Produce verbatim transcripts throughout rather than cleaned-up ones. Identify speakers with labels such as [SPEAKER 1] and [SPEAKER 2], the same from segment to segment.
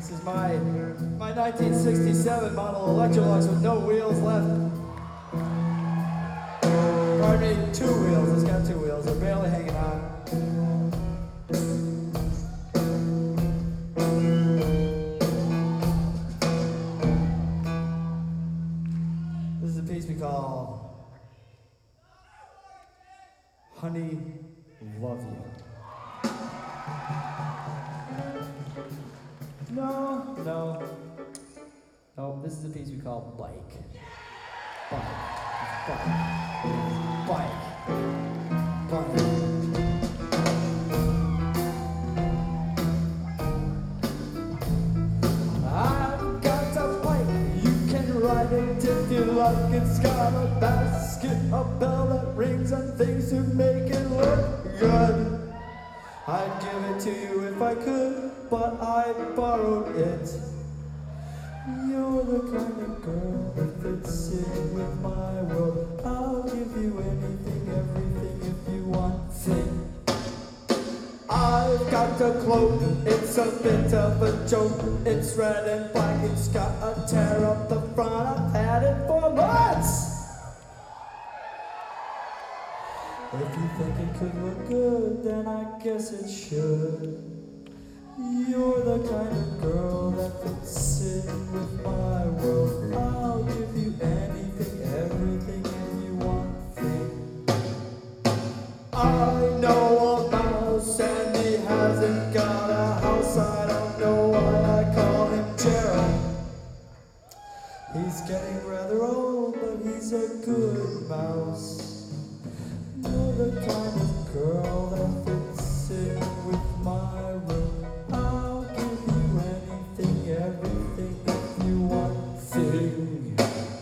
[SPEAKER 1] This is my my nineteen sixty-seven model Electrolux with no wheels left. Pardon me, two wheels. It's got two wheels. They're barely hanging on. This is a piece we call Honey, Love You. No, no. No, this is a piece we call Bike. Bike. Bike. Bike. Bike. I've got a bike. You can ride it if you like. It's got a basket, a bell that rings, and things to make it look good. I'd give it to you if I could, but I borrowed it. You're the kind of girl that fits in with my world. I'll give you anything, everything if you want it. I've got a cloak, it's a bit of a joke. It's red and black, it's got a tear up the front. I've had it for months. If you think it could look good, then I guess it should. You're the kind of girl that fits in with my world. I'll give you anything, everything if you want it. I know a mouse and he hasn't got a house. I don't know why I call him Gerald. He's getting rather old, but he's a good mouse. You're the kind of girl that fits in with my world. I'll give you anything, everything if you want thing.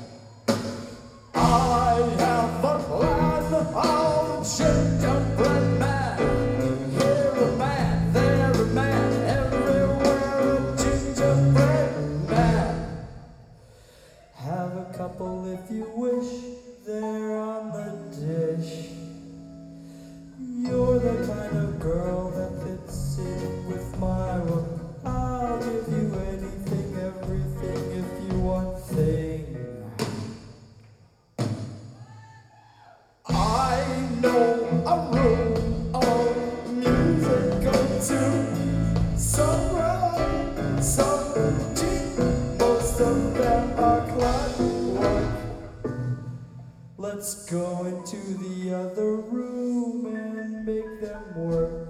[SPEAKER 1] I have a plan, I'll gingerbread man. Here a man, there a man, everywhere a gingerbread man. Have a couple if you wish, they're on the dish. You're the kind of girl that fits in with my world. I'll give you anything, everything if you want thing. I know a room of musical tunes. Some right, some cheap, most of them are clockwork. Let's go into the other room and make them work.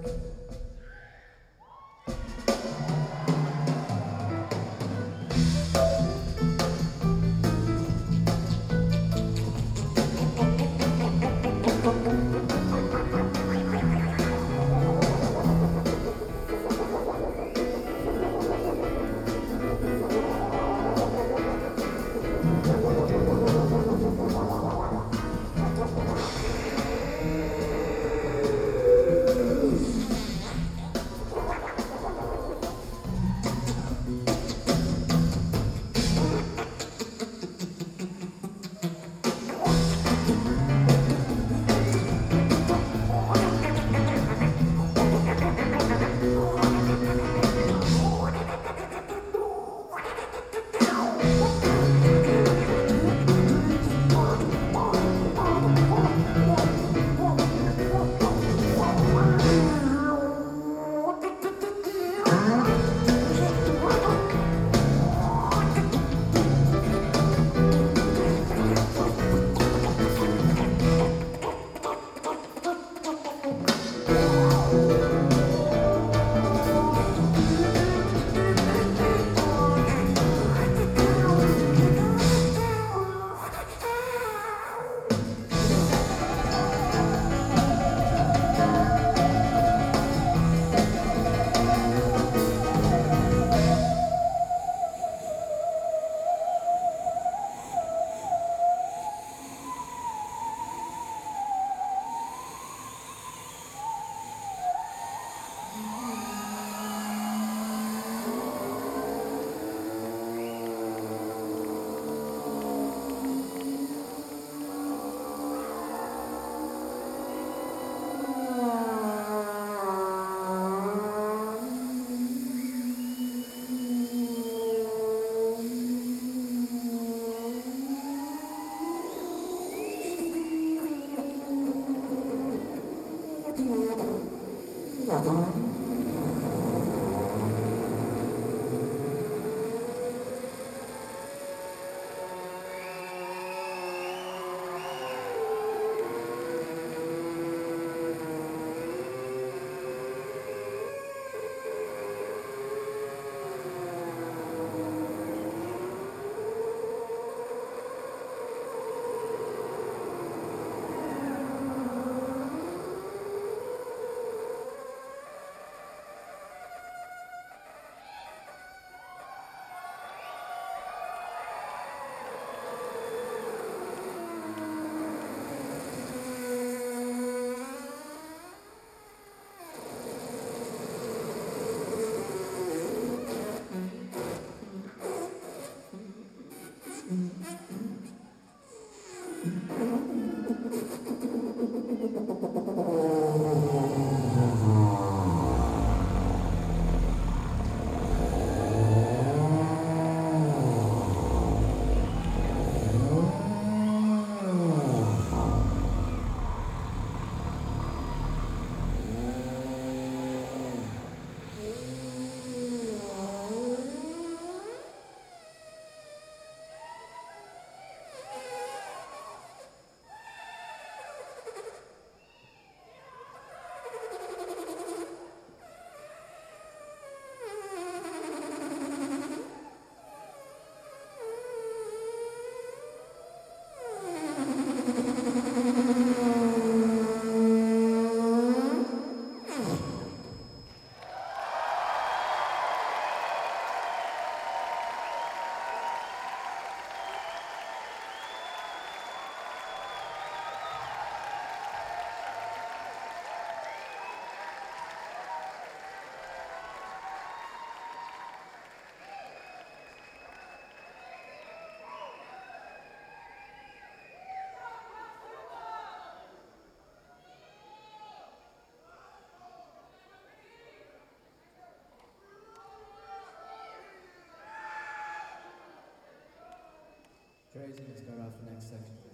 [SPEAKER 1] Trey's gonna start off the next section.